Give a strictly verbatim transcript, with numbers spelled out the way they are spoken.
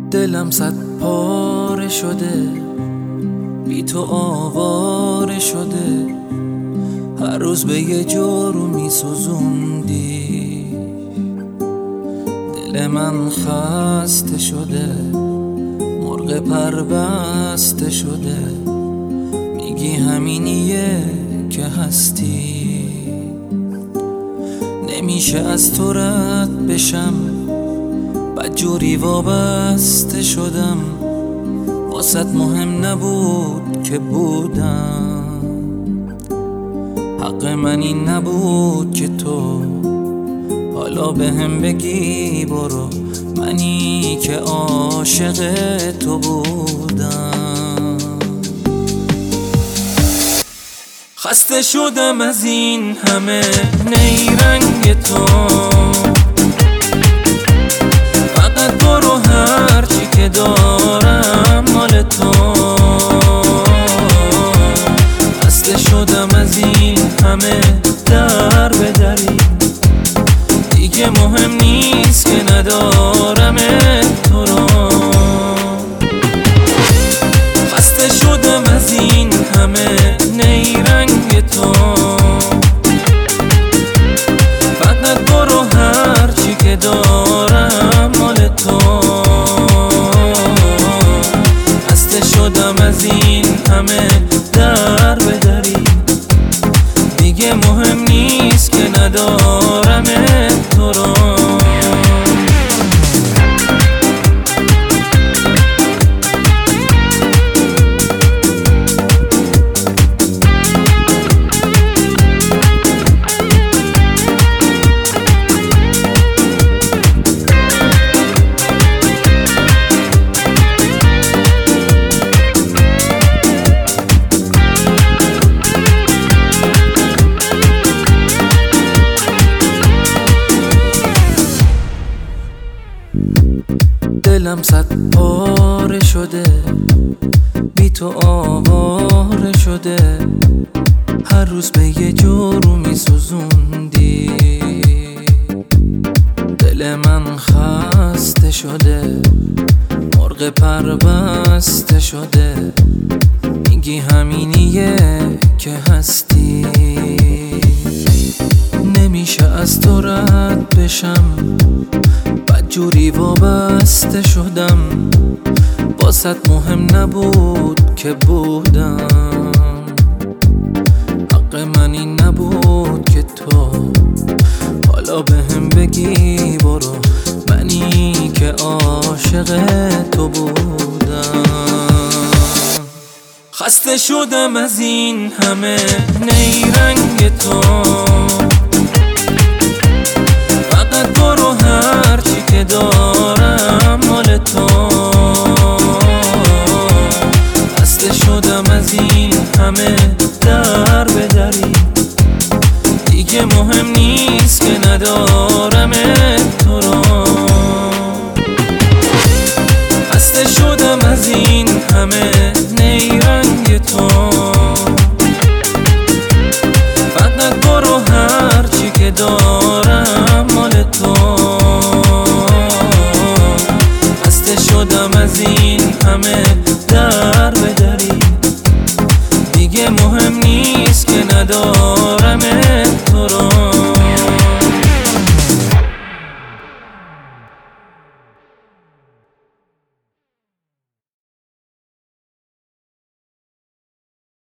دلم صد پاره شده، بی تو آواره شده، هر روز به یه جورو می سوزوندی. دل من خسته شده، مرغ پربسته شده، میگی همینیه که هستی. نمیشه از تو رد بشم، بدجوری وابسته شدم، واسط مهم نبود که بودم. حق من این نبود که تو حالا به هم بگی برو، منی که عاشق تو بودم. خسته شدم از این همه نیرنگ تو، فقط برو هرچی که دارم مال تو. خسته شدم از این همه در به دری، دیگه مهم نیست که ندارم تو رو. خسته شدم از این همه نیرنگ تو، فقط برو هرچی که دارم مال تو. خسته شدم از این همه در به دری، دیگه مهم نیست که ندارم تو رو. دلم صد پاره شده، بی تو آواره شده، هر روز به یه جورو می سوزوندی. دل من خسته شده، مرغ پربسته شده، میگی همینیه که هستی. نمیشه از تو رد بشم، بدجوری وابسته شدم، واسط مهم نبود که بودم. حق من این نبود که تو حالا به هم بگی برو، منی که عاشق تو بودم. خسته شدم از این همه نیرنگ تو، فقط برو هرچی که دارم مال تو. خسته شدم از این همه در به دری، دیگه مهم نیست که ندارم تو رو. خسته شدم از این همه نیرنگ تو، فقط برو هرچی که دارم مال تو. خسته شدم از این همه در به دری، دیگه مهم نیست که ندارم تو رو.